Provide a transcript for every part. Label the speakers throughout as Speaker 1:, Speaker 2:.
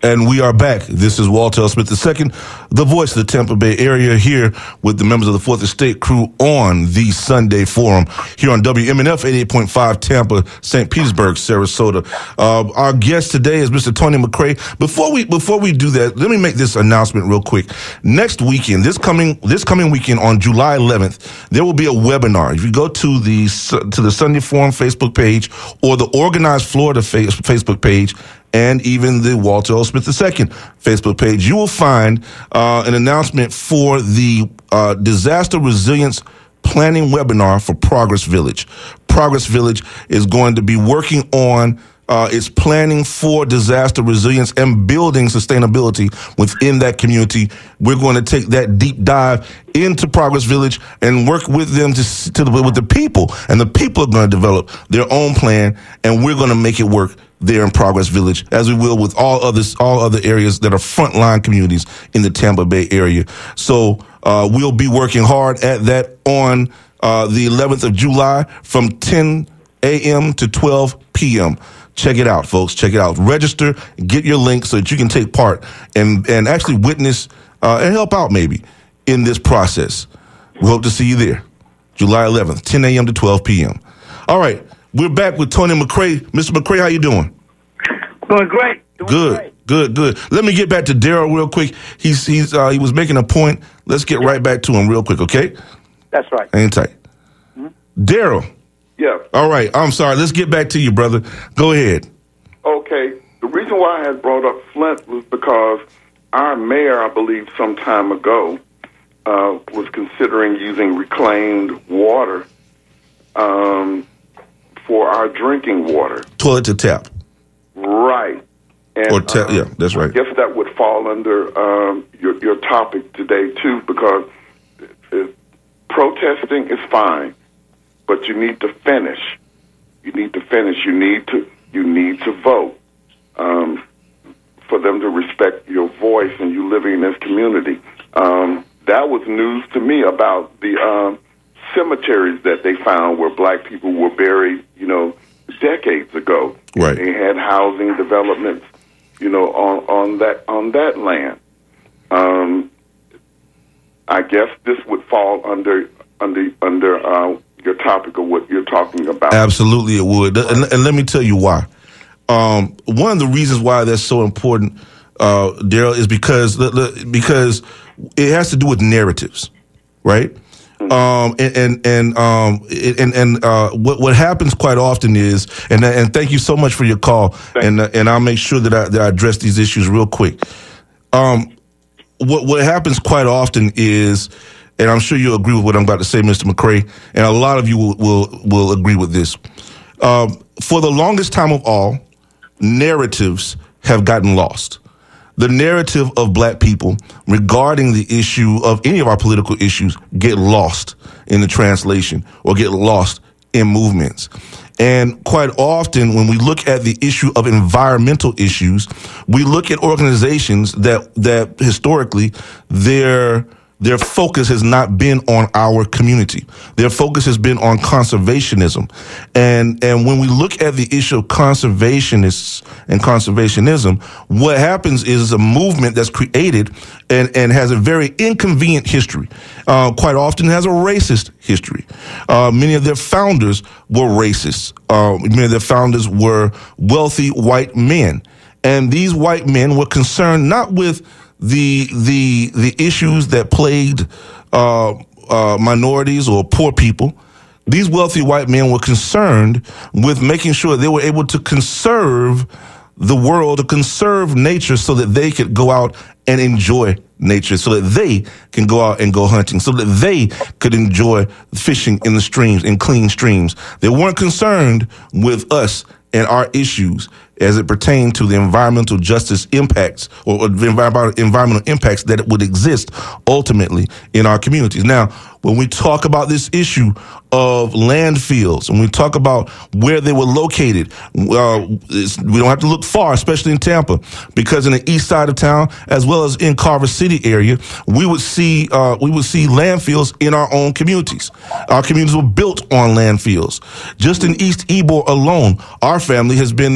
Speaker 1: And we are back. This is Walter L. Smith II, the voice of the Tampa Bay area, here with the members of the Fourth Estate crew on the Sunday Forum here on WMNF 88.5 Tampa, St. Petersburg, Sarasota. Our guest today is Mr. Tony McCray. Before we do that, let me make this announcement real quick. Next weekend, this coming weekend on July 11th, there will be a webinar. If you go to the Sunday Forum Facebook page or the Organized Florida Facebook page, and even the Walter L. Smith II Facebook page, you will find an announcement for the Disaster Resilience Planning Webinar for Progress Village. Progress Village is going to be working on its planning for disaster resilience and building sustainability within that community. We're going to take that deep dive into Progress Village and work with them with the people, and the people are going to develop their own plan, and we're going to make it work there in Progress Village, as we will with all other areas that are frontline communities in the Tampa Bay area. So we'll be working hard at that on the 11th of July from 10 a.m. to 12 p.m. Check it out, folks. Check it out. Register, get your link so that you can take part and actually witness and help out maybe in this process. We hope to see you there. July 11th, 10 a.m. to 12 p.m. All right. We're back with Tony McCray. Mr. McCray, how you doing?
Speaker 2: Doing great.
Speaker 1: Good. Let me get back to Daryl real quick. He was making a point. Let's get right back to him real quick, okay?
Speaker 2: That's right.
Speaker 1: Hang tight. Mm-hmm. Daryl.
Speaker 3: Yeah.
Speaker 1: All right. I'm sorry. Let's get back to you, brother. Go ahead.
Speaker 3: Okay. The reason why I had brought up Flint was because our mayor, I believe, some time ago, was considering using reclaimed water for our drinking water.
Speaker 1: Toilet to tap.
Speaker 3: Right. And,
Speaker 1: yeah, that's right.
Speaker 3: I guess that would fall under your topic today, too, because protesting is fine, but you need to finish. You need to vote for them to respect your voice and you living in this community. That was news to me about the cemeteries that they found where black people were buried, decades ago.
Speaker 1: Right.
Speaker 3: They had housing developments, on that land. I guess this would fall under your topic of what you're talking about.
Speaker 1: Absolutely, it would, and let me tell you why. One of the reasons why that's so important, Daryl, is because it has to do with narratives, right? What happens quite often is, and thank you so much for your call, and I'll make sure that I address these issues real quick. What happens quite often is, and I'm sure you'll agree with what I'm about to say, Mr. McCray, and a lot of you will agree with this. For the longest time of all, narratives have gotten lost. The narrative of black people regarding the issue of any of our political issues get lost in the translation or get lost in movements. And quite often when we look at the issue of environmental issues, we look at organizations that historically their focus has not been on our community. Their focus has been on conservationism. And when we look at the issue of conservationists and conservationism, what happens is a movement that's created and has a very inconvenient history. Quite often has a racist history. Many of their founders were racists. Many of their founders were wealthy white men. And these white men were concerned not with the issues that plagued minorities or poor people. These wealthy white men were concerned with making sure they were able to conserve the world, to conserve nature so that they could go out and enjoy nature, so that they can go out and go hunting, so that they could enjoy fishing in the streams, in clean streams. They weren't concerned with us and our issues as it pertained to the environmental justice impacts or the environmental impacts that would exist ultimately in our communities. Now, when we talk about this issue of landfills, and we talk about where they were located, we don't have to look far, especially in Tampa, because in the east side of town, as well as in Carver City area, we would see landfills in our own communities. Our communities were built on landfills. Just in East Ybor alone, our family has been there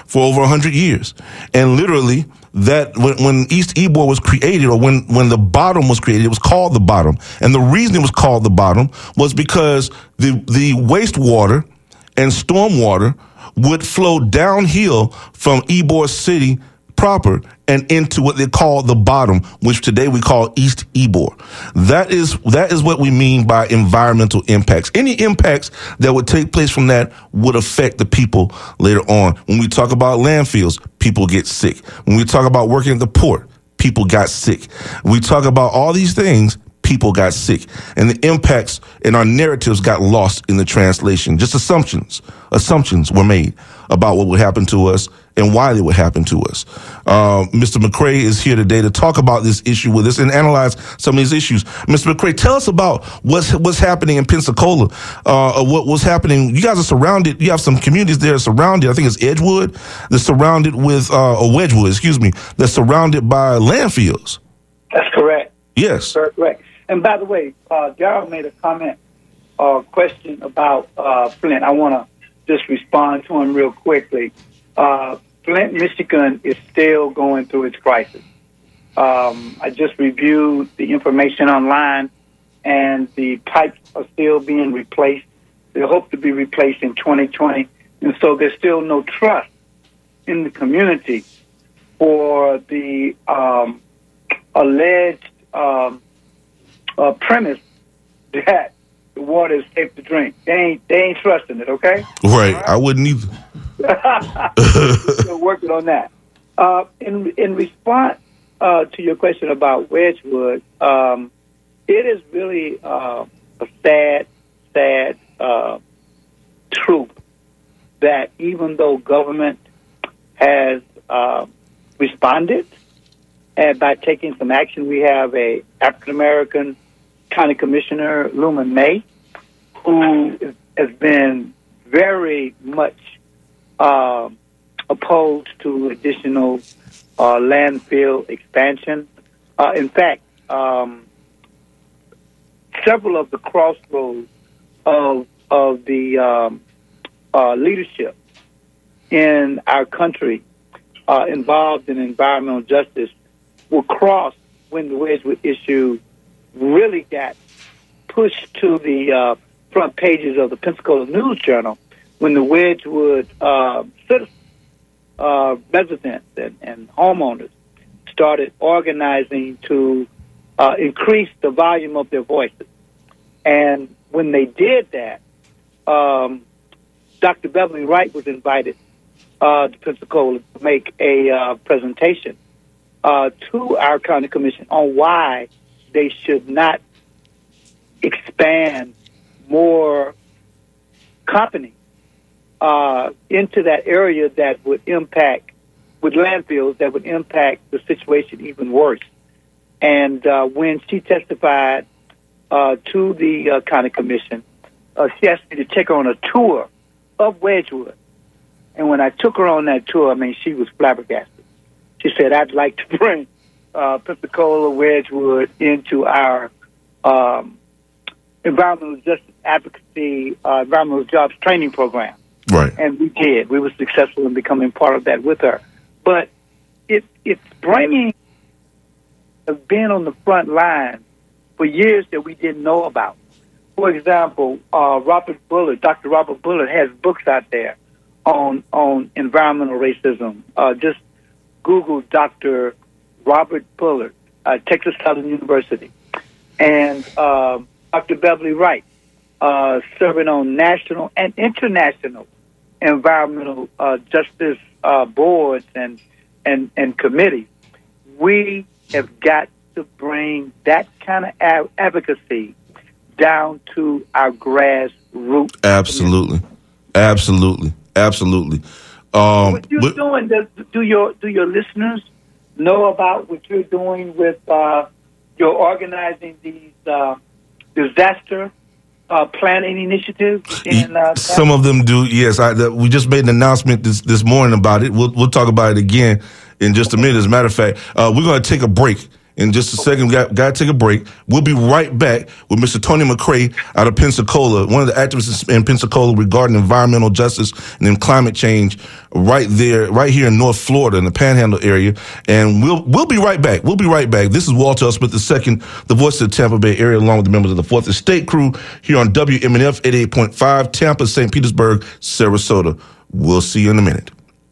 Speaker 1: for over 100 years. And literally, that when East Ybor was created, or when the bottom was created, it was called the bottom. And the reason it was called the bottom was because the wastewater and stormwater would flow downhill from Ybor City proper and into what they call the bottom, which today we call East Ybor. That is what we mean by environmental impacts. Any impacts that would take place from that would affect the people later on. When we talk about landfills, people get sick. When we talk about working at the port, people got sick. When we talk about all these things, people got sick. And the impacts in our narratives got lost in the translation. Just assumptions were made about what would happen to us and why they would happen to us. Mr. McCray is here today to talk about this issue with us and analyze some of these issues. Mr. McCray, tell us about what's happening in Pensacola, what was happening. You guys are surrounded. You have some communities there surrounded. I think it's Edgewood. They're surrounded with, or Wedgewood, excuse me. They're surrounded by landfills.
Speaker 2: That's correct.
Speaker 1: Yes.
Speaker 2: Correct. And by the way, Darryl made a comment question about Flint. I want to just respond to him real quickly. Flint, Michigan is still going through its crisis. I just reviewed the information online, and the pipes are still being replaced. They hope to be replaced in 2020. And so there's still no trust in the community for the alleged premise that the water is safe to drink. They ain't trusting it, okay?
Speaker 1: Right. I wouldn't either.
Speaker 2: Still working on that. In response to your question about Wedgewood, it is really a sad truth that even though government has responded and by taking some action, we have a African American County Commissioner, Luman May, who has been very much opposed to additional landfill expansion. In fact, several of the crossroads of the leadership in our country involved in environmental justice will cross when the Wedgewood issue really got pushed to the front pages of the Pensacola News Journal, when the Wedgewood citizens, residents and homeowners started organizing to increase the volume of their voices. And when they did that, Dr. Beverly Wright was invited to Pensacola to make a presentation to our county commission on why they should not expand more companies into that area that would impact, with landfills, that would impact the situation even worse. And when she testified to the county commission, she asked me to take her on a tour of Wedgewood. And when I took her on that tour, I mean, she was flabbergasted. She said, I'd like to bring Pensacola, Wedgewood into our environmental justice advocacy, environmental jobs training program.
Speaker 1: Right.
Speaker 2: And we did. We were successful in becoming part of that with her. But it's bringing being on the front line for years that we didn't know about. For example, Robert Bullard, Dr. Robert Bullard has books out there on environmental racism. Just Google Dr. Robert Bullard, Texas Southern University. And Dr. Beverly Wright, serving on national and international environmental justice boards and committees. We have got to bring that kind of advocacy down to our grassroots.
Speaker 1: Absolutely.
Speaker 2: What you're doing, do your listeners know about what you're doing with your organizing these disaster planning initiatives?
Speaker 1: Some of them do, yes. We just made an announcement this morning about it. We'll talk about it again in just a minute. As a matter of fact, we're going to take a break. in just a second. We got to take a break. We'll be right back with Mr. Tony McCray out of Pensacola, one of the activists in Pensacola regarding environmental justice and then climate change right here in North Florida in the Panhandle area. And we'll be right back. We'll be right back. This is Walter L. Smith II, the voice of the Tampa Bay area, along with the members of the Fourth Estate crew here on WMNF 88.5, Tampa, St. Petersburg, Sarasota. We'll see you in a minute.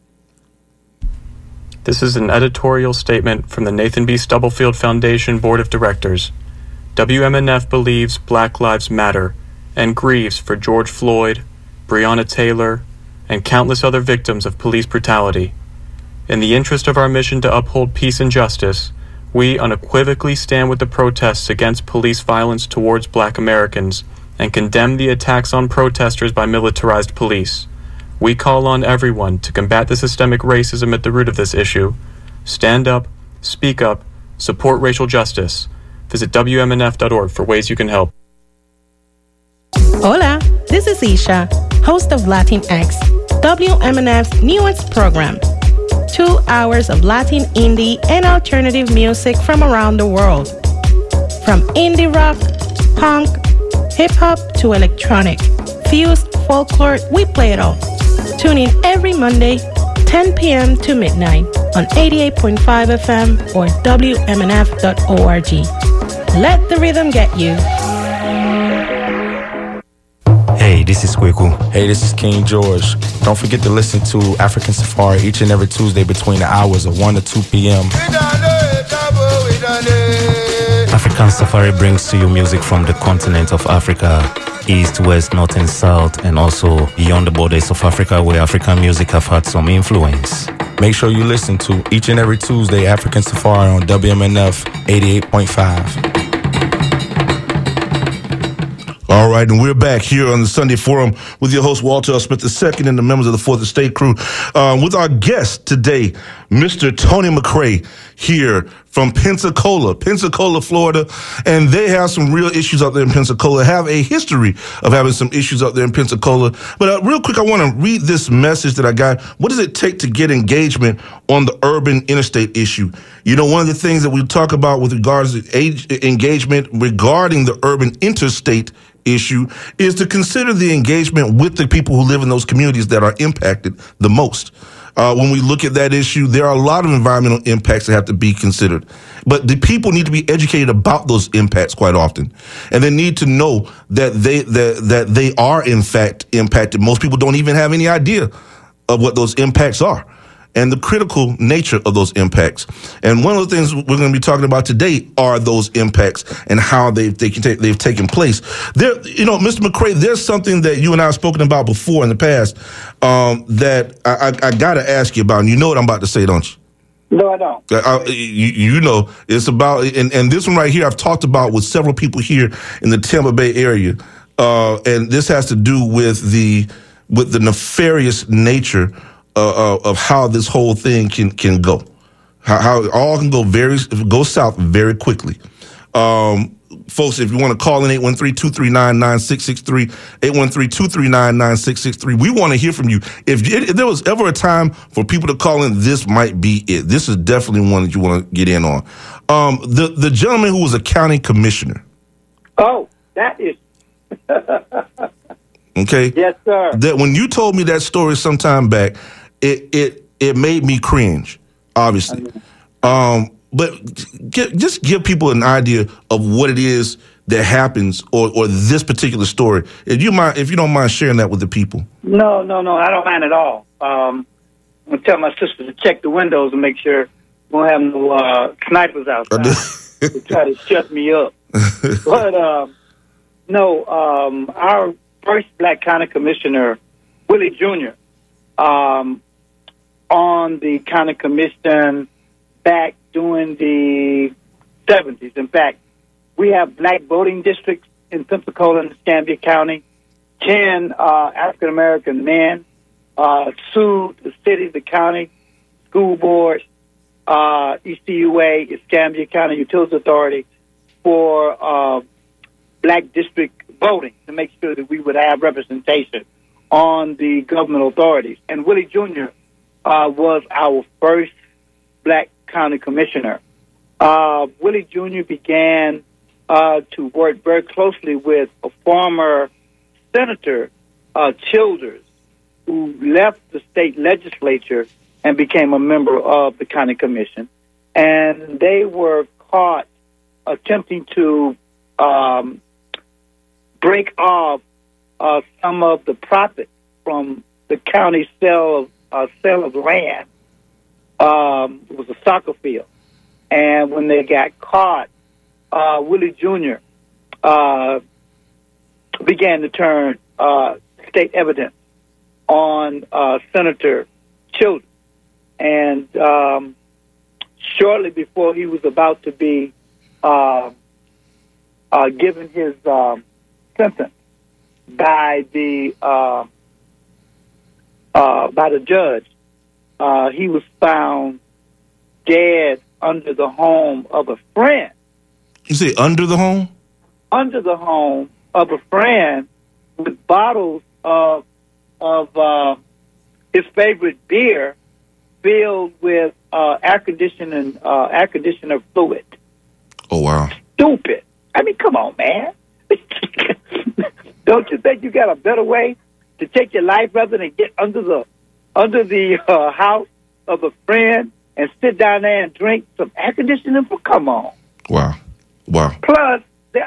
Speaker 4: This is an editorial statement from the Nathan B. Stubblefield Foundation Board of Directors. WMNF believes Black Lives Matter and grieves for George Floyd, Breonna Taylor, and countless other victims of police brutality. In the interest of our mission to uphold peace and justice, we unequivocally stand with the protests against police violence towards Black Americans and condemn the attacks on protesters by militarized police. We call on everyone to combat the systemic racism at the root of this issue. Stand up, speak up, support racial justice. Visit WMNF.org for ways you can help.
Speaker 5: Hola, this is Isha, host of Latinx, WMNF's newest program. 2 hours of Latin, indie, and alternative music from around the world. From indie rock, punk, hip-hop to electronic, fused folklore, we play it all. Tune in every Monday, 10 p.m. to midnight on 88.5 FM or WMNF.org. Let the rhythm get you.
Speaker 6: Hey, this is Kweku. Hey, this is King George. Don't forget to listen to African Safari each and every Tuesday between the hours of 1 to 2 p.m. African Safari brings to you music from the continent of Africa, east, west, north, and south, and also beyond the borders of Africa, where African music have had some influence. Make sure you listen to each and every Tuesday African Safari on WMNF 88.5.
Speaker 1: All right, and we're back here on the Sunday Forum with your host, Walter L. Smith II, and the members of the Fourth Estate crew, with our guest today, Mr. Tony McCray, here from Pensacola, Florida. And they have some real issues out there in Pensacola, have a history of having some issues out there in Pensacola. But real quick, I want to read this message that I got. What does it take to get engagement on the urban interstate issue? You know, one of the things that we talk about with regards to engagement regarding the urban interstate issue is to consider the engagement with the people who live in those communities that are impacted the most. When we look at that issue, there are a lot of environmental impacts that have to be considered. But the people need to be educated about those impacts quite often. And they need to know that they are, in fact, impacted. Most people don't even have any idea of what those impacts are and the critical nature of those impacts. And one of the things we're going to be talking about today are those impacts and how they've taken place. There, you know, Mr. McCray, there's something that you and I have spoken about before in the past that I got to ask you about. And you know what I'm about to say, don't you?
Speaker 2: No, I don't.
Speaker 1: You know, it's about, and this one right here I've talked about with several people here in the Tampa Bay area. And this has to do with the nefarious nature of how this whole thing can go, how it all can go south very quickly. Folks, if you want to call in 813-239-9663, 813-239-9663, we want to hear from you. If there was ever a time for people to call in, this might be it. This is definitely one that you want to get in on. The gentleman who was a county commissioner.
Speaker 2: Oh, that is...
Speaker 1: Okay?
Speaker 2: Yes, sir.
Speaker 1: That when you told me that story some time back, it made me cringe, obviously. But just give people an idea of what it is that happens, or this particular story. If you don't mind sharing that with the people.
Speaker 2: No, I don't mind at all. I'm gonna tell my sister to check the windows and make sure we won't have no snipers outside to try to shut me up. But our first Black County Commissioner, Willie Jr., on the county commission back during the 70s. In fact, we have black voting districts in Pensacola and Escambia County. 10 African-American men sued the city, the county, school board, ECUA, Escambia County Utilities Authority, for black district voting to make sure that we would have representation on the government authorities. And Willie Jr. Was our first black county commissioner. Willie Jr. began to work very closely with a former Senator Childers, who left the state legislature and became a member of the county commission. And they were caught attempting to break off some of the profit from the county sale of land. It was a soccer field. And when they got caught, Willie Jr. Began to turn state evidence on Senator Childers. And shortly before he was about to be given his sentence by the judge, he was found dead under the home of a friend.
Speaker 1: You say under the home?
Speaker 2: Under the home of a friend, with bottles of his favorite beer filled with air conditioner fluid.
Speaker 1: Oh, wow.
Speaker 2: Stupid. I mean, come on, man. Don't you think you got a better way to take your life rather than get under the house of a friend and sit down there and drink some air conditioning? Come on.
Speaker 1: Wow.
Speaker 2: Plus,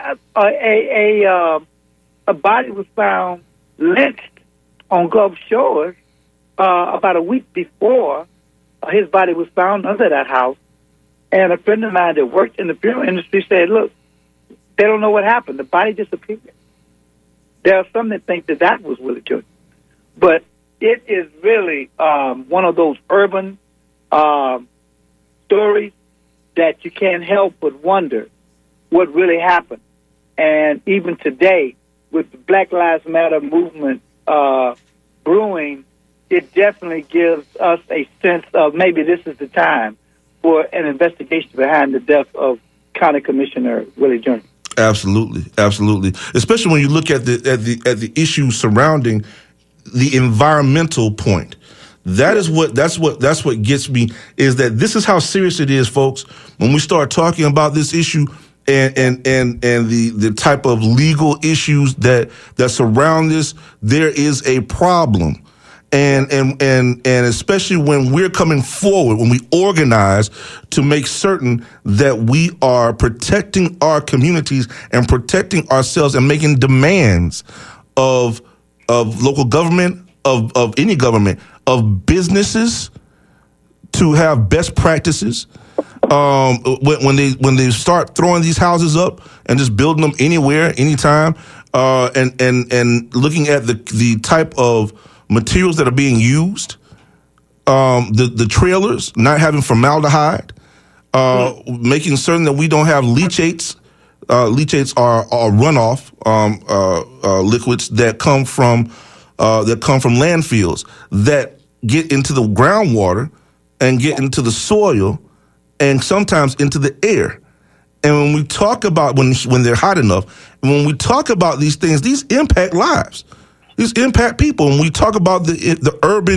Speaker 2: a body was found lynched on Gulf Shores about a week before his body was found under that house. And a friend of mine that worked in the funeral industry said, look, they don't know what happened. The body disappeared. There are some that think that was Willie Jr. But it is really one of those urban stories that you can't help but wonder what really happened. And even today, with the Black Lives Matter movement brewing, it definitely gives us a sense of maybe this is the time for an investigation behind the death of County Commissioner Willie Jr.
Speaker 1: Absolutely. Especially when you look at the issues surrounding the environmental point. That's what gets me, is that this is how serious it is, folks. When we start talking about this issue and the type of legal issues that surround this, there is a problem. And especially when we're coming forward, when we organize to make certain that we are protecting our communities and protecting ourselves and making demands of local government, of any government, of businesses to have best practices. When they start throwing these houses up and just building them anywhere, anytime, and looking at the type of materials that are being used, the trailers not having formaldehyde, making certain that we don't have leachates. Leachates are runoff liquids that come from landfills that get into the groundwater and get into the soil and sometimes into the air. And when we talk about when they're hot enough, and when we talk about these things, these impact lives. These impact people. When we talk about the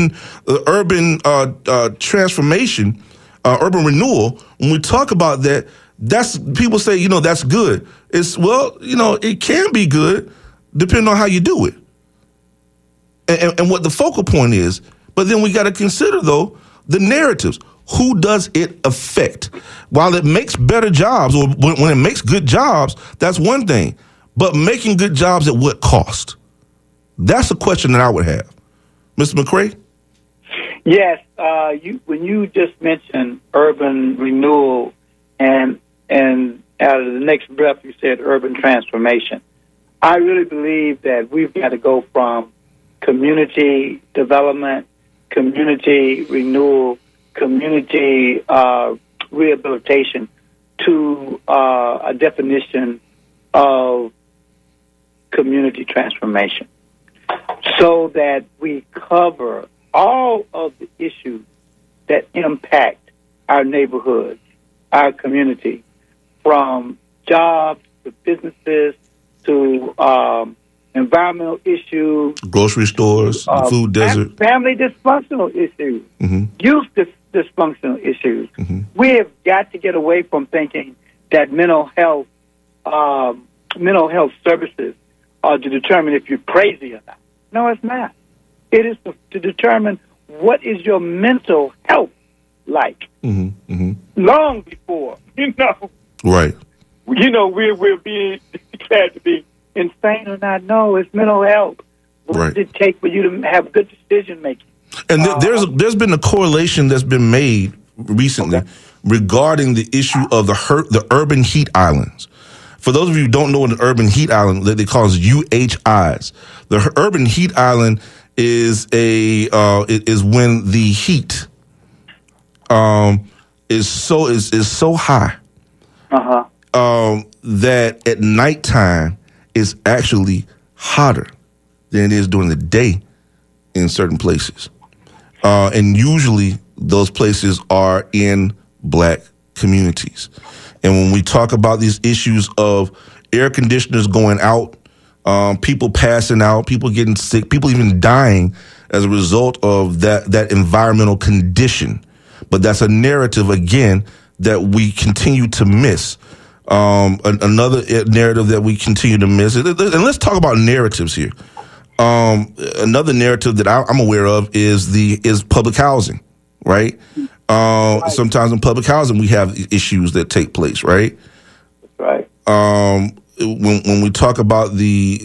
Speaker 1: urban transformation, urban renewal, when we talk about that, that's, people say, that's good. It's, it can be good depending on how you do it and what the focal point is. But then we got to consider, though, the narratives. Who does it affect? While it makes better jobs, or when it makes good jobs, that's one thing. But making good jobs at what cost? That's a question that I would have. Mr. McCray?
Speaker 2: Yes. When you just mentioned urban renewal and out of the next breath you said urban transformation, I really believe that we've got to go from community development, community renewal, community rehabilitation to a definition of community transformation, so that we cover all of the issues that impact our neighborhoods, our community, from jobs to businesses to environmental issues,
Speaker 1: grocery stores, food desert,
Speaker 2: family dysfunctional issues, youth dysfunctional issues. We have got to get away from thinking that mental health services are to determine if you're crazy or not. No, it's not. It is to determine what is your mental health like. Long before,
Speaker 1: Right.
Speaker 2: We're being declared to be insane or not. No, it's mental health. What does it take for you to have good decision making?
Speaker 1: And there's been a correlation that's been made recently regarding the issue of the urban heat islands. For those of you who don't know what an urban heat island, they call it UHIs. The urban heat island is is when the heat is so high that at nighttime it's actually hotter than it is during the day in certain places. And usually those places are in black communities. And when we talk about these issues of air conditioners going out, people passing out, people getting sick, people even dying as a result of that environmental condition. But that's a narrative, again, that we continue to miss. Another narrative that we continue to miss. And let's talk about narratives here. Another narrative that I'm aware of is public housing, right? Sometimes in public housing we have issues that take place, right?
Speaker 2: Right.
Speaker 1: When we talk about the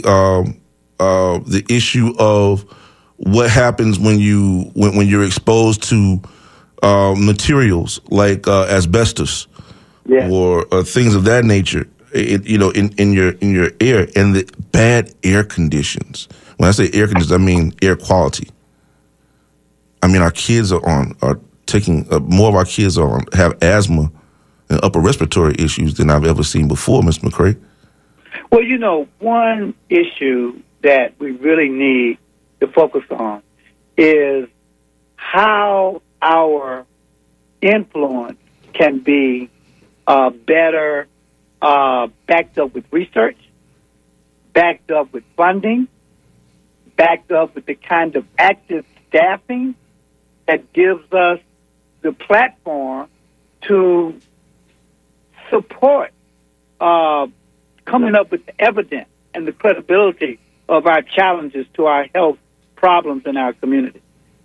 Speaker 1: issue of what happens when you're exposed to materials like asbestos or things of that nature, in your air, and the bad air conditions. When I say air conditions, I mean air quality. I mean, our kids are taking more of our kids have asthma and upper respiratory issues than I've ever seen before, Mr. McCray.
Speaker 2: Well, one issue that we really need to focus on is how our influence can be better backed up with research, backed up with funding, backed up with the kind of active staffing that gives us the platform to support coming up with the evidence and the credibility of our challenges to our health problems in our community.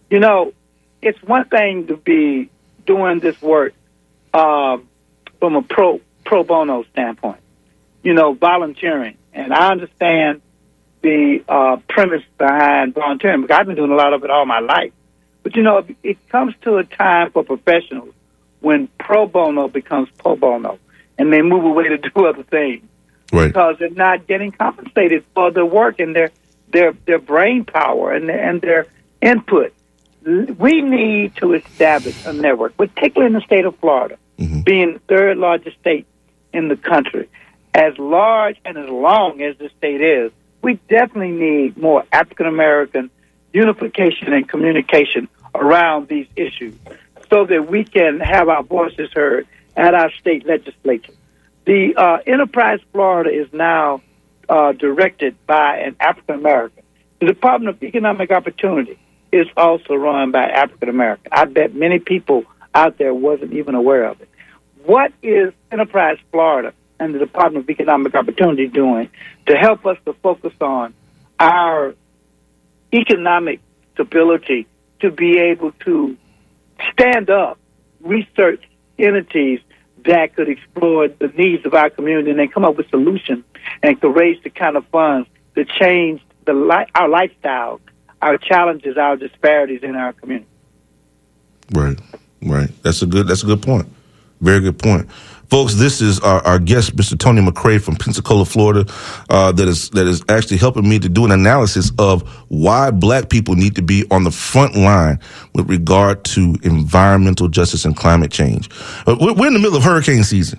Speaker 2: It's one thing to be doing this work from a pro bono standpoint, volunteering. And I understand the premise behind volunteering, because I've been doing a lot of it all my life. But, it comes to a time for professionals when pro bono becomes pro bono, and they move away to do other things.
Speaker 1: Right.
Speaker 2: Because they're not getting compensated for their work and their brain power and their input. We need to establish a network, particularly in the state of Florida, being the third largest state in the country. As large and as long as the state is, we definitely need more African-American unification and communication around these issues so that we can have our voices heard at our state legislature. The Enterprise Florida is now directed by an African-American. The Department of Economic Opportunity is also run by African-American. I bet many people out there wasn't even aware of it. What is Enterprise Florida and the Department of Economic Opportunity doing to help us to focus on our economic stability, to be able to stand up research entities that could explore the needs of our community and then come up with solutions and to raise the kind of funds to change our lifestyles, our challenges, our disparities in our community. Right.
Speaker 1: That's a good point. Very good point. Folks, this is our guest, Mr. Tony McCray from Pensacola, Florida, that is actually helping me to do an analysis of why black people need to be on the front line with regard to environmental justice and climate change. We're in the middle of hurricane season.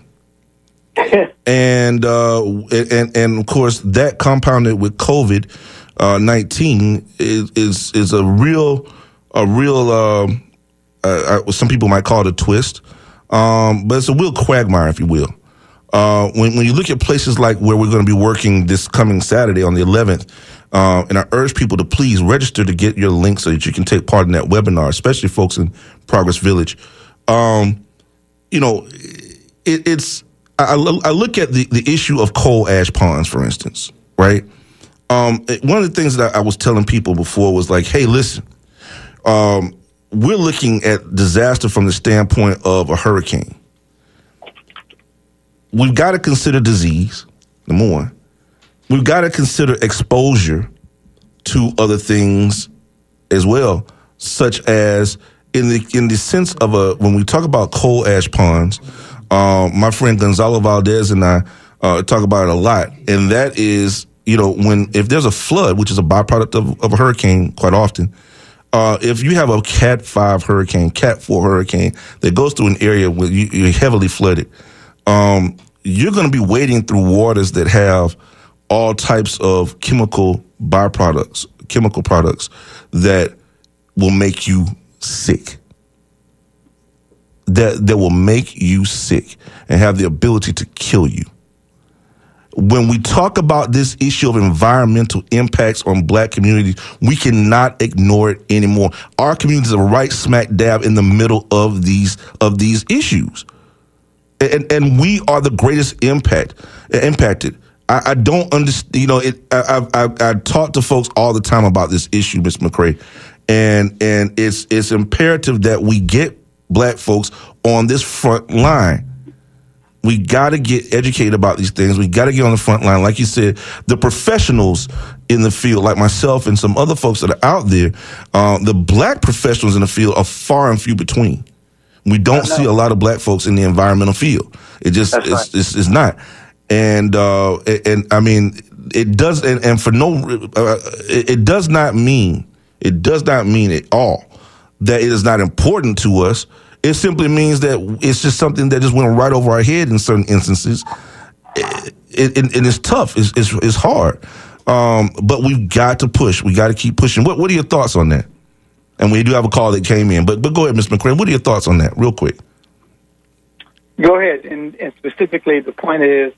Speaker 1: and of course, that compounded with COVID-19 is a real some people might call it a twist. But it's a real quagmire, if you will. When you look at places like where we're going to be working this coming Saturday on the 11th, And I urge people to please register to get your link so that you can take part in that webinar, especially folks in Progress Village. You know, I look at the issue of coal ash ponds, for instance, right? One of the things that I was telling people before was like, hey, listen, we're looking at disaster from the standpoint of a hurricane. We've got to consider disease, number one. We've got to consider exposure to other things as well, such as in the sense of when we talk about coal ash ponds, my friend Gonzalo Valdez and I talk about it a lot, and that is, you know, if there's a flood, which is a byproduct of a hurricane quite often, if you have a Cat 5 hurricane, Cat 4 hurricane that goes through an area where you're heavily flooded, you're going to be wading through waters that have all types of chemical products that will make you sick. That will make you sick and have the ability to kill you. When we talk about this issue of environmental impacts on black communities, we cannot ignore it anymore. Our communities are right smack dab in the middle of these issues. And we are the greatest impacted. I don't understand. You know, I talk to folks all the time about this issue, Ms. McCray, and it's imperative that we get black folks on this front line. We got to get educated about these things. We got to get on the front line. Like you said, the professionals in the field, like myself and some other folks that are out there, the black professionals in the field are far and few between. We don't see a lot of black folks in the environmental field. It just it's not. And I mean, it does. And for it does not mean at all that it is not important to us. It simply means that it's just something that just went right over our head in certain instances. And it's tough. It's hard. But we've got to push. We got to keep pushing. What are your thoughts on that? And we do have a call that came in. But go ahead, Ms. McCray. What are your thoughts on that, real quick?
Speaker 2: Go ahead. And specifically, the point is,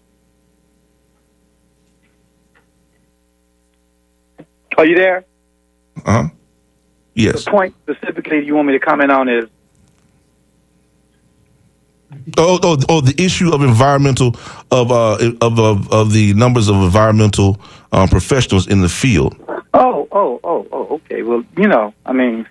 Speaker 2: are you there?
Speaker 1: Uh-huh. Yes.
Speaker 2: The point specifically you want me to comment on is?
Speaker 1: The issue of environmental of the numbers of environmental professionals in the field.
Speaker 2: Okay. Well, you know, I mean,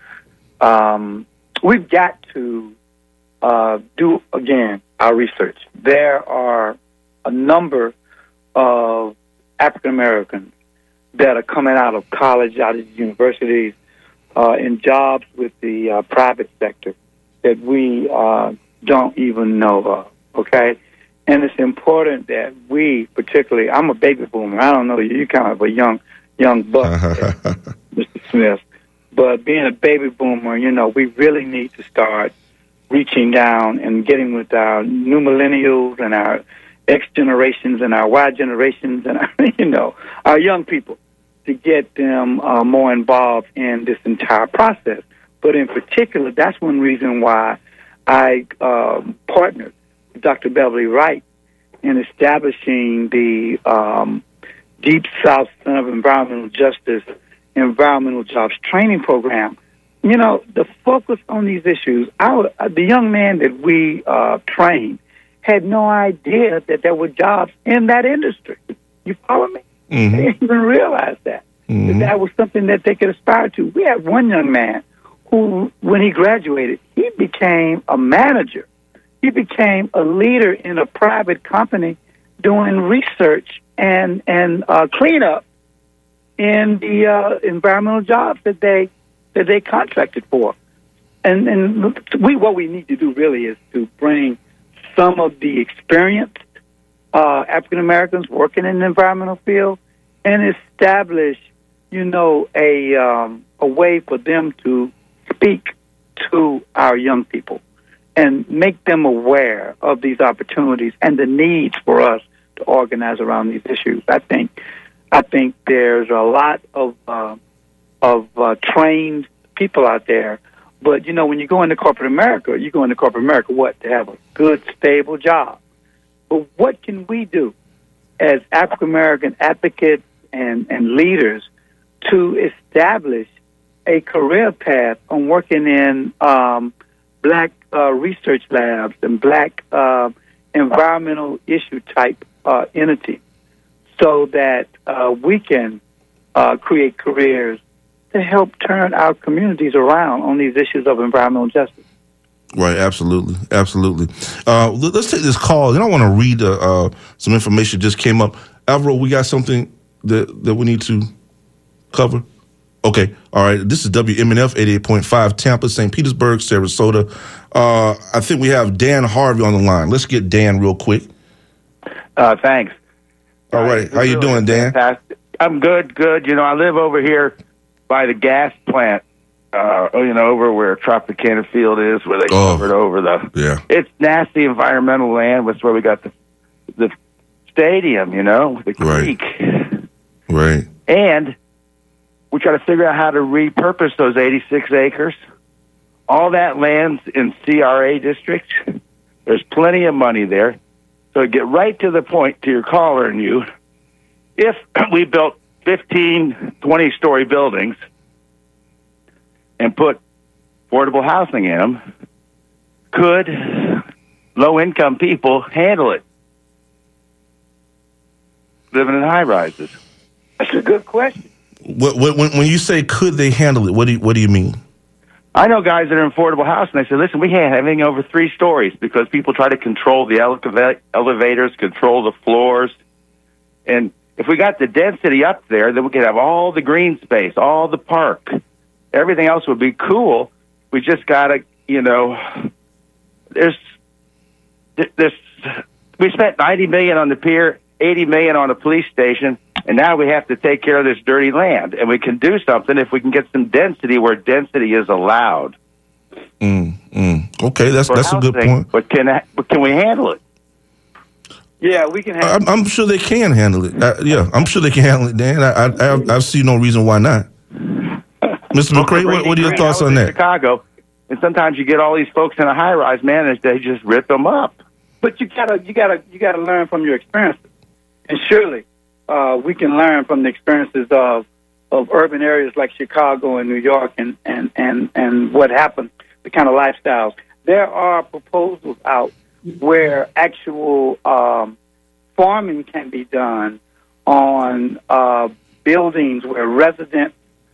Speaker 2: we've got to do again our research. There are a number of African Americans that are coming out of college, out of universities, in jobs with the private sector that we don't even know of, okay? And it's important that we, particularly, I'm a baby boomer. I don't know, you're kind of a young buck, Mr. Smith. But being a baby boomer, you know, we really need to start reaching down and getting with our new millennials and our X generations and our Y generations and, our young people to get them more involved in this entire process. But in particular, that's one reason why I partnered with Dr. Beverly Wright in establishing the Deep South Center of Environmental Justice Environmental Jobs Training Program. You know, the focus on these issues, the young man that we trained had no idea that there were jobs in that industry. You follow me?
Speaker 1: Mm-hmm.
Speaker 2: They didn't even realize that that was something that they could aspire to. We had one young man who, when he graduated, he became a manager. He became a leader in a private company doing research and cleanup in the environmental jobs that they contracted for. And what we need to do really is to bring some of the experienced African Americans working in the environmental field and establish, a way for them to speak to our young people and make them aware of these opportunities and the needs for us to organize around these issues. I think there's a lot of trained people out there, but when you go into corporate America, what? To have a good, stable job. But what can we do as African American advocates and leaders to establish a career path on working in black research labs and black environmental issue type entities, so that we can create careers to help turn our communities around on these issues of environmental justice.
Speaker 1: Right, absolutely. Let's take this call, and I want to read some information just came up. Alvaro, we got something that we need to cover? Okay, all right. This is WMNF 88.5 Tampa, St. Petersburg, Sarasota. I think we have Dan Harvey on the line. Let's get Dan real quick.
Speaker 7: Thanks.
Speaker 1: All right. How you doing, Dan?
Speaker 7: Fantastic. I'm good. You know, I live over here by the gas plant, over where Tropicana Field is, where they covered over the...
Speaker 1: Yeah.
Speaker 7: It's nasty environmental land. That's where we got the stadium, the creek.
Speaker 1: Right.
Speaker 7: And we try to figure out how to repurpose those 86 acres. All that land's in CRA districts. There's plenty of money there. So to get right to the point, to your caller and you, if we built 15, 20-story buildings and put affordable housing in them, could low-income people handle it, living in high-rises?
Speaker 2: That's a good question.
Speaker 1: When you say could they handle it, what do you mean?
Speaker 7: I know guys that are in affordable housing. They say, listen, we can't have anything over 3 stories because people try to control the elevators, control the floors. And if we got the density up there, then we could have all the green space, all the park. Everything else would be cool. We just got to, we spent $90 million on the pier, $80 million on a police station, and now we have to take care of this dirty land. And we can do something if we can get some density where density is allowed.
Speaker 1: Okay, that's a good point.
Speaker 7: But can we handle it?
Speaker 2: Yeah, we can handle it.
Speaker 1: I'm sure they can handle it. I'm sure they can handle it, Dan. I see no reason why not. Mr. McCray, what are your thoughts on that?
Speaker 7: Chicago, and sometimes you get all these folks in a high-rise, man, and they just rip them up.
Speaker 2: But you gotta learn from your experiences, and surely we can learn from the experiences of urban areas like Chicago and New York, and what happened, the kind of lifestyles. There are proposals out where actual farming can be done on buildings where residents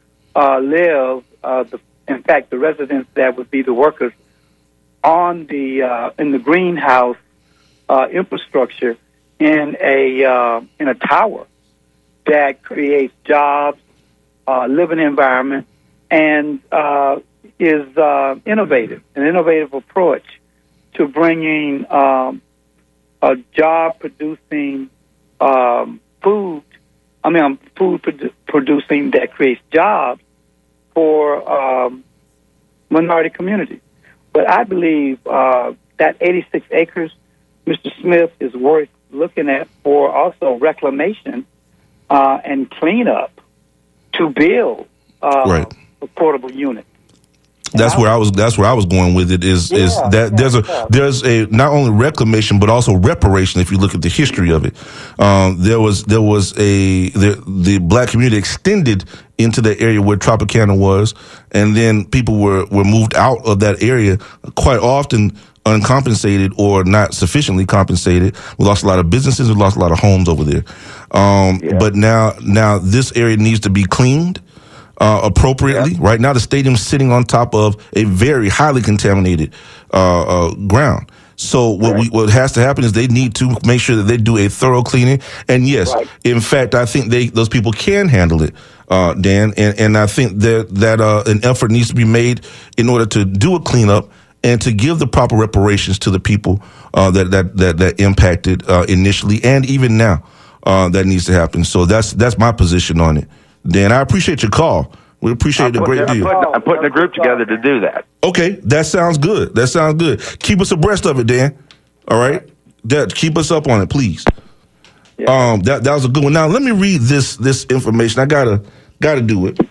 Speaker 2: live. In fact, the residents that would be the workers on in the greenhouse infrastructure in a tower that creates jobs, living environment, and is an innovative approach to bringing a job-producing food producing that creates jobs for minority communities. But I believe that 86 acres, Mr. Smith, is worth looking at for also reclamation and cleanup to build affordable units.
Speaker 1: That's where I was going with it. Is that there's a not only reclamation but also reparation. If you look at the history of it, there was the black community extended into the area where Tropicana was, and then people were moved out of that area quite often uncompensated or not sufficiently compensated. We lost a lot of businesses. We lost a lot of homes over there. But now this area needs to be cleaned appropriately. Right now, the stadium's sitting on top of a very highly contaminated ground. So what has to happen is they need to make sure that they do a thorough cleaning. And yes, in fact, I think those people can handle it, Dan. And I think that an effort needs to be made in order to do a cleanup and to give the proper reparations to the people that impacted initially and even now. That needs to happen. So that's my position on it. Dan, I appreciate your call. We appreciate it a great deal.
Speaker 7: I'm putting a group together to do that.
Speaker 1: Okay, that sounds good. Keep us abreast of it, Dan. All right? Keep us up on it, please. Yeah. That was a good one. Now, let me read this information. I gotta do it.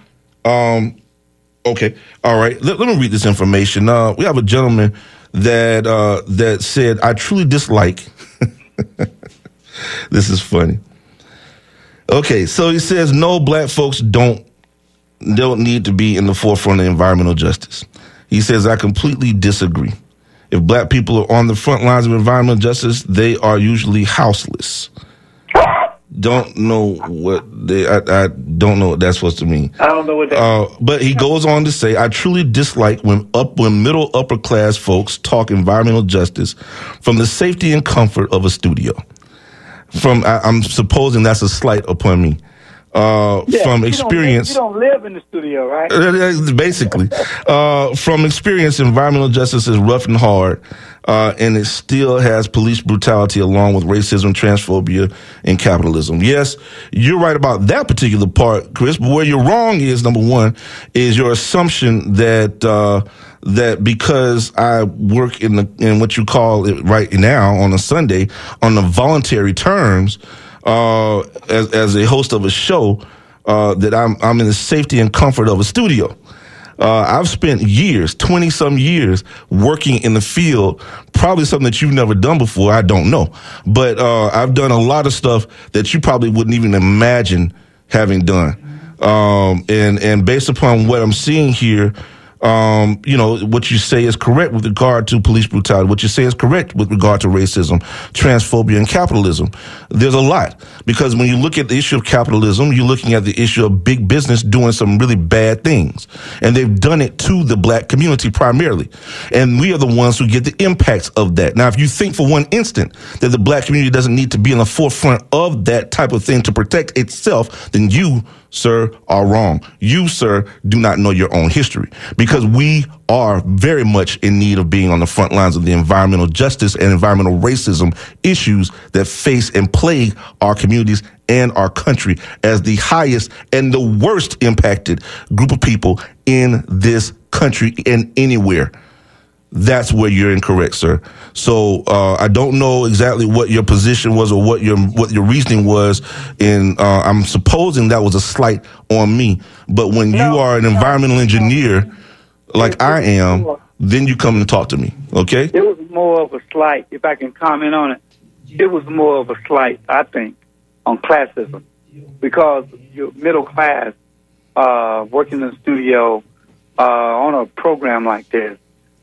Speaker 1: Okay. All right. Let me read this information. We have a gentleman that said, I truly dislike. This is funny. Okay, so he says no, black folks don't need to be in the forefront of environmental justice. He says I completely disagree. If black people are on the front lines of environmental justice, they are usually houseless. Don't know what I don't know what that's supposed to mean.
Speaker 2: I don't know what that
Speaker 1: but he goes on to say, I truly dislike when middle upper class folks talk environmental justice from the safety and comfort of a studio. I'm supposing that's a slight upon me. From experience,
Speaker 2: you don't live in the studio, right?
Speaker 1: Basically, from experience, environmental justice is rough and hard, and it still has police brutality along with racism, transphobia, and capitalism. Yes, you're right about that particular part, Chris. But where you're wrong is, number one, is your assumption that that because I work in what you call it right now on a Sunday on the voluntary terms. As a host of a show, that I'm in the safety and comfort of a studio. I've spent years, 20-some years, working in the field, probably something that you've never done before, I don't know. But I've done a lot of stuff that you probably wouldn't even imagine having done. And based upon what I'm seeing here, what you say is correct with regard to police brutality. What you say is correct with regard to racism, transphobia, and capitalism. There's a lot. Because when you look at the issue of capitalism, you're looking at the issue of big business doing some really bad things. And they've done it to the black community primarily. And we are the ones who get the impacts of that. Now, if you think for one instant that the black community doesn't need to be in the forefront of that type of thing to protect itself, then you, sir, are wrong. You, sir, do not know your own history, because we are very much in need of being on the front lines of the environmental justice and environmental racism issues that face and plague our communities and our country as the highest and the worst impacted group of people in this country and anywhere. That's where you're incorrect, sir. So I don't know exactly what your position was or what your reasoning was. I'm supposing that was a slight on me. But when you are an environmental engineer, like I am, then you come and talk to me. Okay?
Speaker 2: It was more of a slight. If I can comment on it, it was more of a slight, I think, on classism, because you're middle class, working in the studio on a program like this.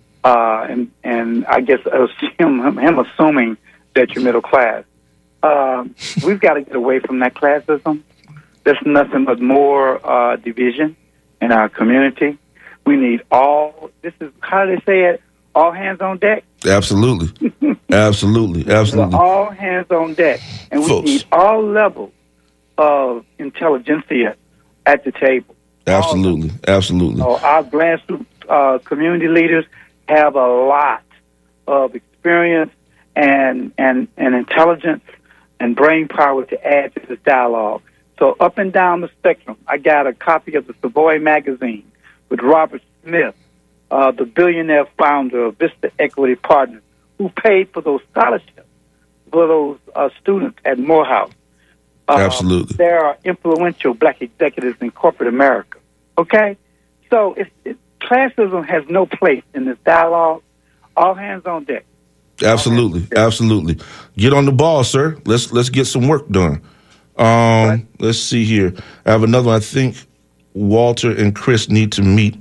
Speaker 2: And I guess it was him assuming that you're middle class. We've got to get away from that classism. There's nothing but more division in our community. We need this is, how do they say it? All hands on deck?
Speaker 1: Absolutely. Absolutely.
Speaker 2: All hands on deck. And we need all levels of intelligentsia at the table.
Speaker 1: Absolutely.
Speaker 2: Our grassroots community leaders have a lot of experience and intelligence and brain power to add to this dialogue. So up and down the spectrum, I got a copy of the Savoy magazine with Robert Smith, the billionaire founder of Vista Equity Partners, who paid for those scholarships for those students at Morehouse.
Speaker 1: Absolutely.
Speaker 2: There are influential black executives in corporate America. Okay? So classism has no place in this dialogue. All hands on deck.
Speaker 1: Absolutely. Get on the ball, sir. Let's get some work done. Right. Let's see here. I have another one. I think Walter and Chris need to meet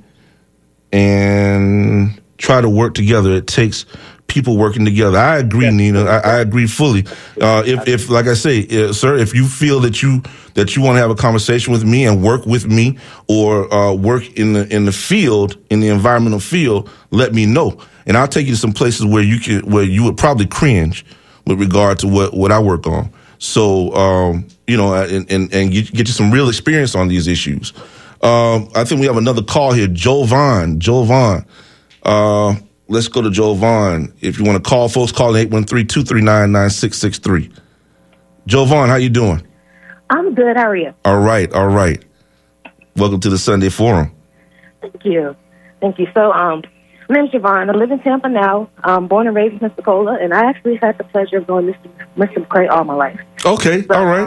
Speaker 1: and try to work together. It takes people working together. I agree, Nina. I agree fully. If like I say, sir, if you feel that you want to have a conversation with me and work with me, or work in the field, in the environmental field, let me know, and I'll take you to some places where you would probably cringe with regard to what I work on. So and get you some real experience on these issues. I think we have another call here, Jovan. Let's go to Jovan. If you want to call, folks, call 813-239-9663. Jovan, how you doing?
Speaker 8: I'm good. How are you?
Speaker 1: All right. Welcome to the Sunday Forum.
Speaker 8: Thank you. So, my name is Jovan. I live in Tampa now. I'm born and raised in Pensacola, and I actually had the pleasure of going to Mr. McCray all my life.
Speaker 1: Okay, so, all right.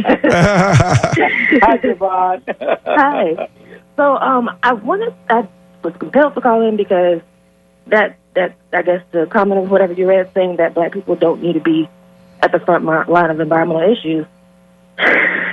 Speaker 2: Hi, Jovan.
Speaker 8: Hi. So, I was compelled to call in because that I guess the comment of whatever you read saying that black people don't need to be at the front line of environmental issues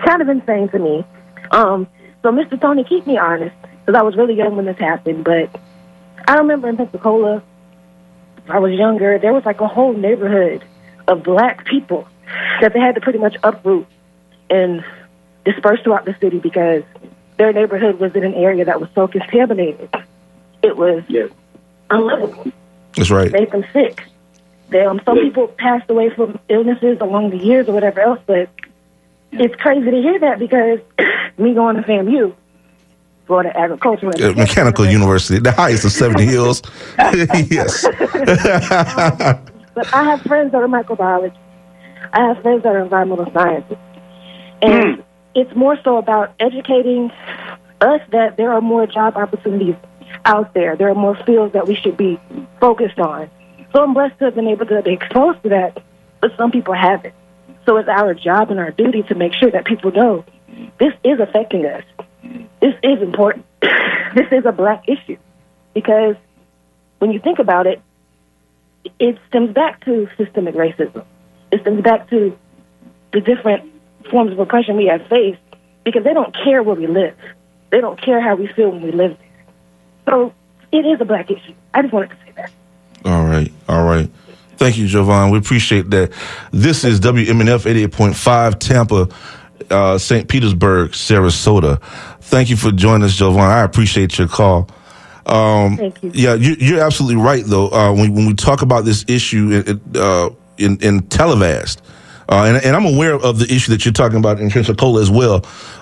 Speaker 8: kind of insane to me. So, Mr. Tony, keep me honest, because I was really young when this happened, but I remember in Pensacola, I was younger, there was like a whole neighborhood of black people that they had to pretty much uproot and disperse throughout the city because their neighborhood was in an area that was so contaminated. It was unlivable.
Speaker 1: That's right.
Speaker 8: It made them sick. Some people passed away from illnesses along the years or whatever else, but it's crazy to hear that because me going to FAMU, Florida Agricultural
Speaker 1: Mechanical University, the highest of 70 Hills. Yes.
Speaker 8: But I have friends that are microbiologists. I have friends that are environmental scientists. And it's more so about educating us that there are more job opportunities out there. There are more fields that we should be focused on. So I'm blessed to have been able to be exposed to that, but some people haven't. So it's our job and our duty to make sure that people know this is affecting us. This is important. This is a black issue. Because when you think about it, it stems back to systemic racism. It stems back to the different forms of oppression we have faced because they don't care where we live. They don't care how we feel when we live there. So it is a black issue. I just wanted to say that.
Speaker 1: All right. Thank you, Jovan. We appreciate that. This is WMNF 88.5 Tampa, St. Petersburg, Sarasota. Thank you for joining us, Jovan. I appreciate your call.
Speaker 8: Thank you.
Speaker 1: Yeah, you're absolutely right, though. When we talk about this issue in Televast, and I'm aware of the issue that you're talking about in Pensacola as well.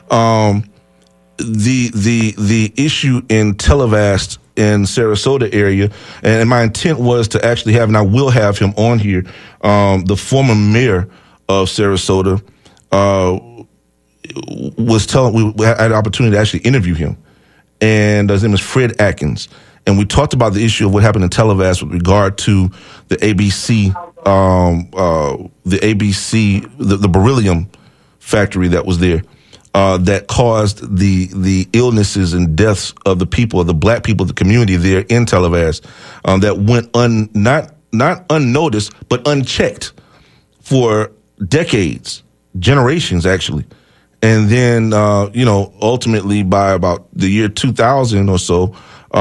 Speaker 1: The issue in Televast in Sarasota area, and my intent was to actually have, and I will have him on here, the former mayor of Sarasota was telling, we had an opportunity to actually interview him, and his name is Fred Atkins, and we talked about the issue of what happened in Televast with regard to the ABC, the beryllium factory that was there. That caused the illnesses and deaths of the people, of the black people, the community there in Televast, that went not unnoticed, but unchecked for decades, generations actually. And then, ultimately by about the year 2000 or so,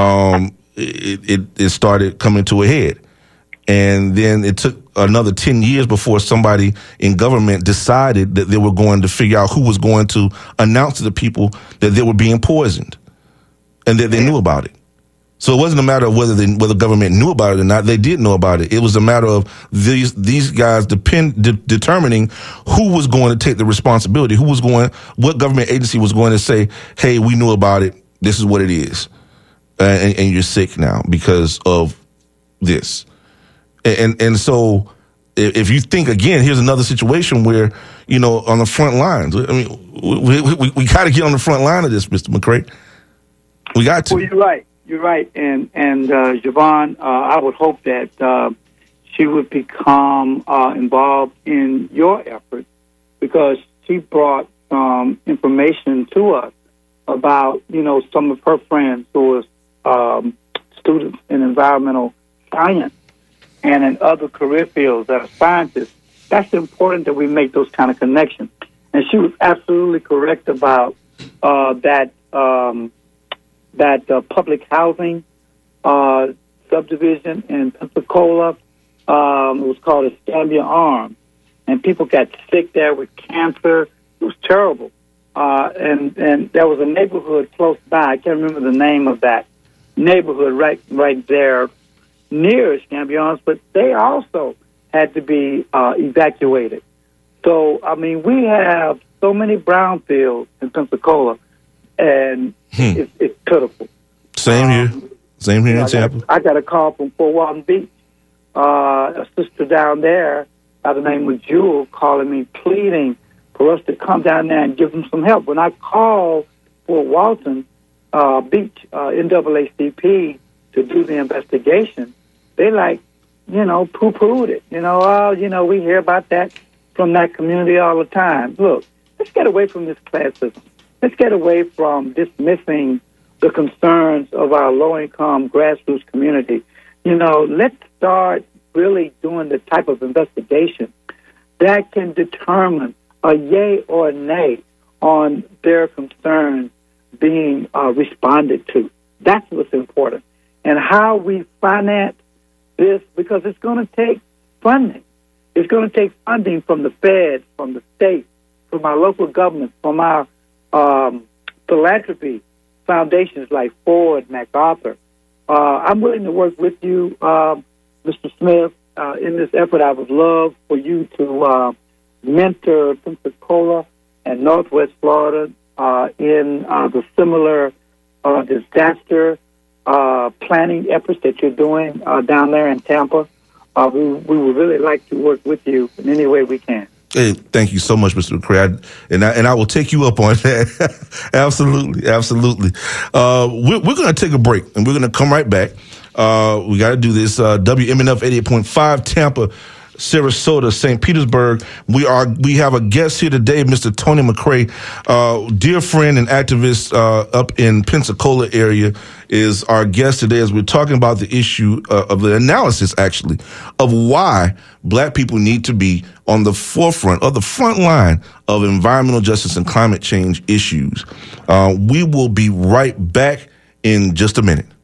Speaker 1: it started coming to a head. And then it took another 10 years before somebody in government decided that they were going to figure out who was going to announce to the people that they were being poisoned and that they knew about it. So it wasn't a matter of whether the government knew about it or not. They did know about it. It was a matter of these guys determining who was going to take the responsibility, what government agency was going to say, hey, we knew about it. This is what it is. And you're sick now because of this. And so if you think, again, here's another situation where, on the front lines, I mean, we got to get on the front line of this, Mr. McCray. We got to.
Speaker 2: Well, you're right. And Javon, I would hope that she would become involved in your efforts because she brought some information to us about, some of her friends who was students in environmental science and in other career fields that are scientists. That's important that we make those kind of connections. And she was absolutely correct about that public housing subdivision in Pensacola. It was called Escambia Arms. And people got sick there with cancer. It was terrible. And there was a neighborhood close by. I can't remember the name of that neighborhood right there near Escambia Arms, but they also had to be evacuated. So, I mean, we have so many brownfields in Pensacola, and it's pitiful.
Speaker 1: Same here in Tampa.
Speaker 2: I got a call from Fort Walton Beach. A sister down there by the name of Jewel calling me, pleading for us to come down there and give them some help. When I called Fort Walton Beach, NAACP, to do the investigation, they poo-pooed it. We hear about that from that community all the time. Look, let's get away from this classism. Let's get away from dismissing the concerns of our low-income grassroots community. Let's start really doing the type of investigation that can determine a yay or a nay on their concerns being responded to. That's what's important. And how we finance this, because it's going to take funding. It's going to take funding from the feds, from the state, from our local governments, from our philanthropy foundations like Ford, MacArthur. I'm willing to work with you, Mr. Smith, in this effort. I would love for you to mentor Pensacola and Northwest Florida in the similar disaster planning efforts that you're doing down there in Tampa. We would really like to work with you in any way we can.
Speaker 1: Hey, thank you so much, Mr. McCray. And I will take you up on that. Absolutely. We're going to take a break, and we're going to come right back. We got to do this. WMNF 88.5 Tampa, Sarasota, St. Petersburg. We have a guest here today, Mr. Tony McCray, dear friend and activist up in Pensacola area, is our guest today as we're talking about the issue of the analysis, actually, of why black people need to be on the forefront, of the front line of environmental justice and climate change issues. We will be right back in just a minute.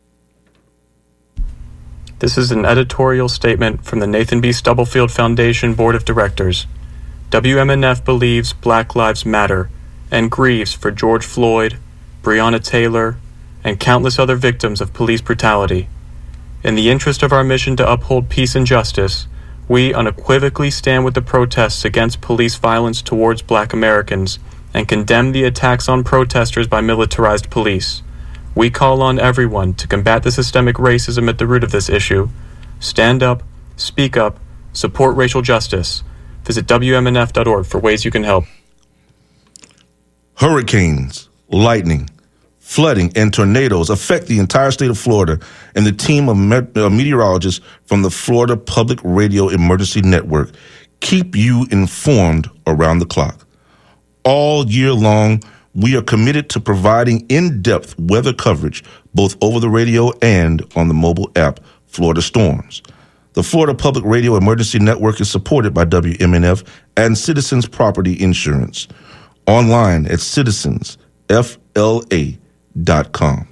Speaker 4: This is an editorial statement from the Nathan B. Stubblefield Foundation Board of Directors. WMNF believes Black Lives Matter and grieves for George Floyd, Breonna Taylor, and countless other victims of police brutality. In the interest of our mission to uphold peace and justice, we unequivocally stand with the protests against police violence towards Black Americans and condemn the attacks on protesters by militarized police. We call on everyone to combat the systemic racism at the root of this issue. Stand up, speak up, support racial justice. Visit WMNF.org for ways you can help.
Speaker 1: Hurricanes, lightning, flooding, and tornadoes affect the entire state of Florida, and the team of meteorologists from the Florida Public Radio Emergency Network keep you informed around the clock. All year long, we are committed to providing in-depth weather coverage both over the radio and on the mobile app, Florida Storms. The Florida Public Radio Emergency Network is supported by WMNF and Citizens Property Insurance. Online at citizensfla.com.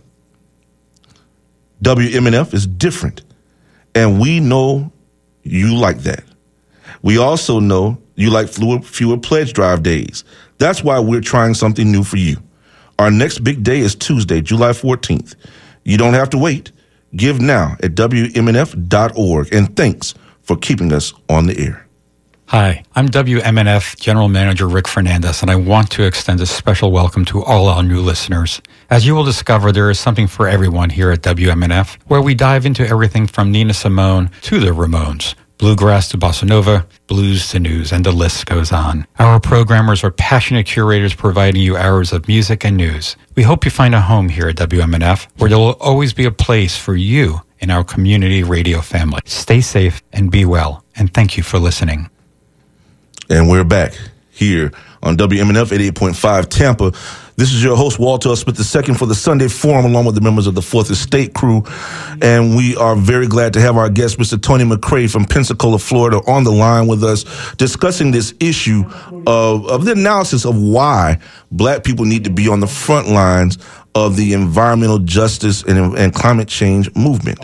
Speaker 1: WMNF is different, and we know you like that. We also know you like fewer pledge drive days. That's why we're trying something new for you. Our next big day is Tuesday, July 14th. You don't have to wait. Give now at WMNF.org, and thanks for keeping us on the air.
Speaker 9: Hi, I'm WMNF General Manager Rick Fernandez, and I want to extend a special welcome to all our new listeners. As you will discover, there is something for everyone here at WMNF, where we dive into everything from Nina Simone to the Ramones, bluegrass to bossa nova, blues to news, and the list goes on. Our programmers are passionate curators providing you hours of music and news. We hope you find a home here at WMNF, where there will always be a place for you in our community radio family. Stay safe and be well, and thank you for listening.
Speaker 1: And we're back here on WMNF 88.5 Tampa. This is your host, Walter Smith II, for the Sunday Forum, along with the members of the Fourth Estate crew. And we are very glad to have our guest, Mr. Tony McCray from Pensacola, Florida, on the line with us, discussing this issue of the analysis of why black people need to be on the front lines of the environmental justice and climate change movement.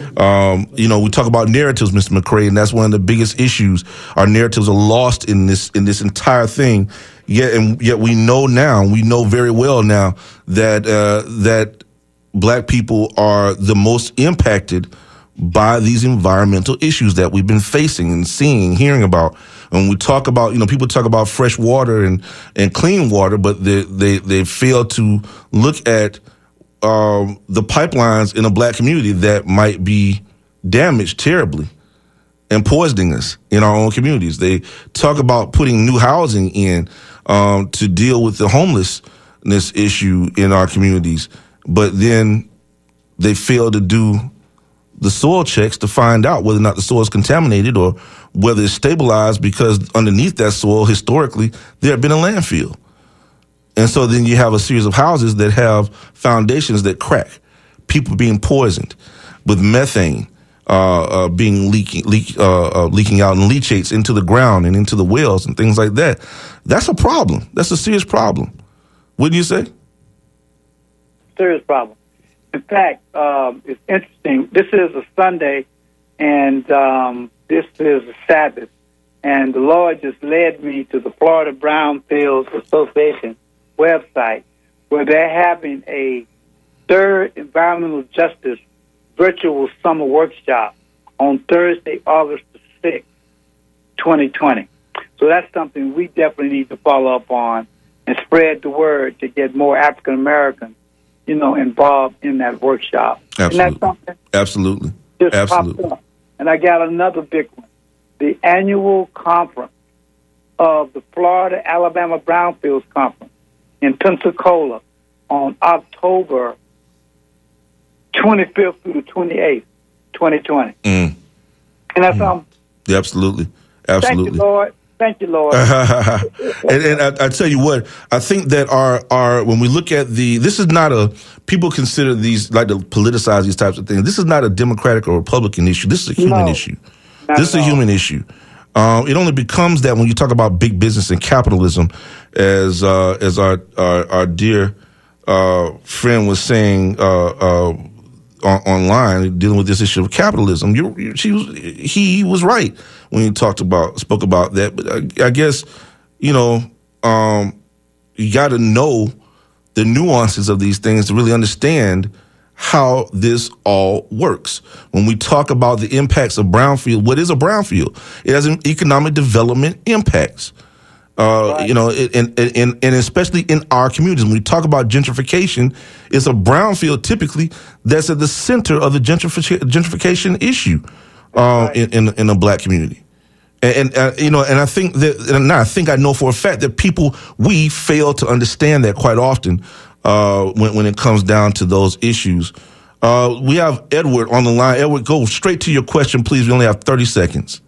Speaker 1: We talk about narratives, Mr. McCray, and that's one of the biggest issues. Our narratives are lost in this entire thing. Yet we know very well now that black people are the most impacted by these environmental issues that we've been facing and seeing, hearing about. When we talk about, people talk about fresh water and clean water, but they fail to look at the pipelines in a black community that might be damaged terribly and poisoning us in our own communities. They talk about putting new housing in to deal with the homelessness issue in our communities, but then they fail to do the soil checks to find out whether or not the soil is contaminated or whether it's stabilized, because underneath that soil, historically, there had been a landfill. And so then you have a series of houses that have foundations that crack, people being poisoned with methane, being leaking out in leachates into the ground and into the wells and things like that. That's a problem. That's a serious problem. Wouldn't you say?
Speaker 2: Serious problem. In fact, it's interesting. This is a Sunday, and this is a Sabbath. And the Lord just led me to the Florida Brownfields Association website, where they're having a third environmental justice virtual summer workshop on Thursday, August the 6th, 2020. So that's something we definitely need to follow up on and spread the word to get more African Americans, involved in that workshop.
Speaker 1: Absolutely.
Speaker 2: And that's something
Speaker 1: Absolutely.
Speaker 2: just
Speaker 1: Absolutely.
Speaker 2: popped up. And I got another big one. The annual conference of the Florida-Alabama Brownfields Conference in Pensacola on October 25th through the 28th, 2020. And that's
Speaker 1: Yeah, absolutely.
Speaker 2: Thank you, Lord. Thank you, Lord.
Speaker 1: and I tell you what, I think that our when we look at this is not people consider these, like, to politicize these types of things. This is not a Democratic or Republican issue. This is a human issue. This is a human issue. It only becomes that when you talk about big business and capitalism, as our dear friend was saying online, dealing with this issue of capitalism. He was right when he spoke about that. But I guess you got to know the nuances of these things to really understand how this all works. When we talk about the impacts of brownfield, what is a brownfield? It has an economic development impacts. And especially in our communities, when we talk about gentrification, it's a brownfield typically that's at the center of the gentrification issue in a black community. And I think that, I know for a fact that we fail to understand that quite often when it comes down to those issues. We have Edward on the line. Edward, go straight to your question, please. We only have 30 seconds.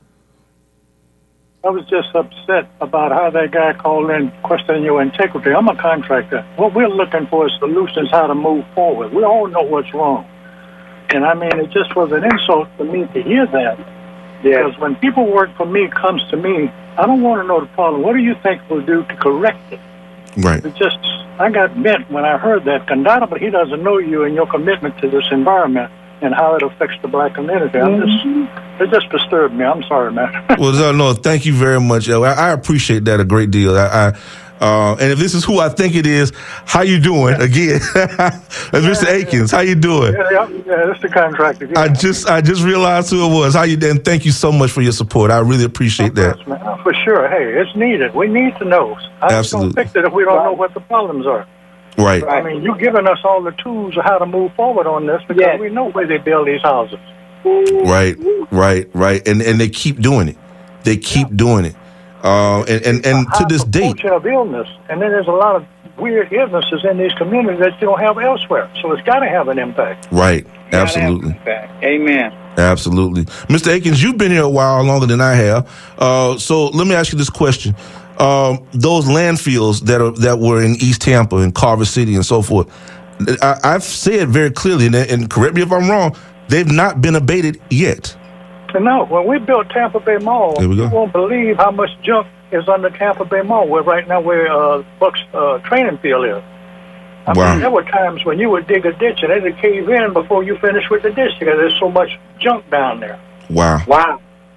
Speaker 10: I was just upset about how that guy called in questioning your integrity. I'm a contractor. What we're looking for is solutions, how to move forward. We all know what's wrong. And I mean, it just was an insult for me to hear that. Because when people work for me, comes to me, I don't want to know the problem. What do you think we'll do to correct it?
Speaker 1: Right.
Speaker 10: I got bent when I heard that. Undoubtedly, he doesn't know you and your commitment to this environment and how it affects the black community. It just disturbed me. I'm sorry, man.
Speaker 1: Well, no, thank you very much. I appreciate that a great deal. And if this is who I think it is, how you doing? Again, Mr. Akins, how you doing?
Speaker 10: Yeah, that's the contractor. Yeah.
Speaker 1: I just realized who it was. How you doing? Thank you so much for your support. I really appreciate that.
Speaker 10: Yes, man. For sure. Hey, it's needed. We need to know. I just don't fix it if we don't know what the problems are.
Speaker 1: Right.
Speaker 10: I mean, you're giving us all the tools of how to move forward on this because we know where they build these houses.
Speaker 1: Right. And they keep doing it. They keep doing it. And to this date.
Speaker 10: Of illness. And then there's a lot of weird illnesses in these communities that you don't have elsewhere. So it's got to have an impact.
Speaker 1: Right. Absolutely.
Speaker 2: Amen.
Speaker 1: Absolutely. Mr. Akins, you've been here a while, longer than I have. So let me ask you this question. Those landfills that were in East Tampa and Carver City and so forth, I've said very clearly, and correct me if I'm wrong, they've not been abated yet.
Speaker 10: No, when we built Tampa Bay Mall, you won't believe how much junk is under Tampa Bay Mall, where Buck's training field is. I mean, there were times when you would dig a ditch and it would cave in before you finish with the ditch because there's so much junk down there.
Speaker 1: Wow.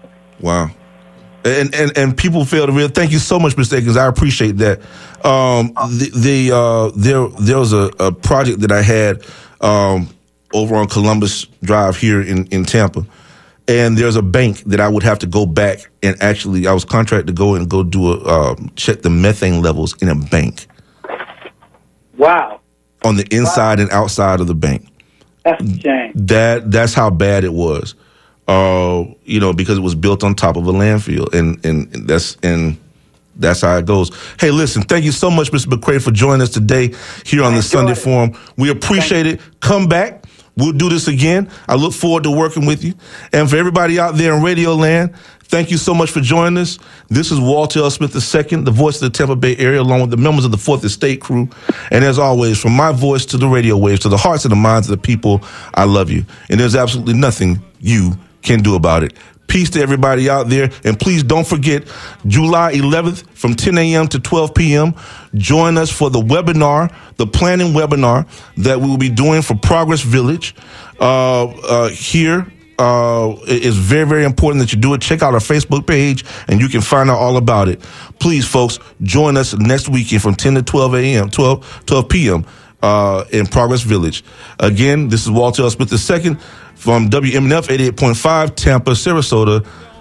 Speaker 1: And people fail to realize. Thank you so much, Mr. Akins. I appreciate that. There was a project that I had over on Columbus Drive here in Tampa. And there's a bank that I would have to go back and actually, I was contracted to go check the methane levels in a bank.
Speaker 2: Wow.
Speaker 1: On the inside and outside of the bank.
Speaker 2: That's a shame.
Speaker 1: That's how bad it was. Because it was built on top of a landfill, and that's how it goes. Hey, listen, thank you so much, Mr. McCray, for joining us today here on the Sunday Forum. We appreciate it. Come back. We'll do this again. I look forward to working with you. And for everybody out there in Radio Land, thank you so much for joining us. This is Walter L. Smith II, the voice of the Tampa Bay area, along with the members of the Fourth Estate crew. And as always, from my voice to the radio waves, to the hearts and the minds of the people, I love you. And there's absolutely nothing you can do about it. Peace to everybody out there. And please don't forget, July 11th from 10 a.m. to 12 p.m., join us for the webinar, the planning webinar that we will be doing for Progress Village here. It's very, very important that you do it. Check out our Facebook page, and you can find out all about it. Please, folks, join us next weekend from 10 to 12 a.m., 12 p.m. In Progress Village. Again, this is Walter L. Smith II from WMNF 88.5 Tampa, Sarasota.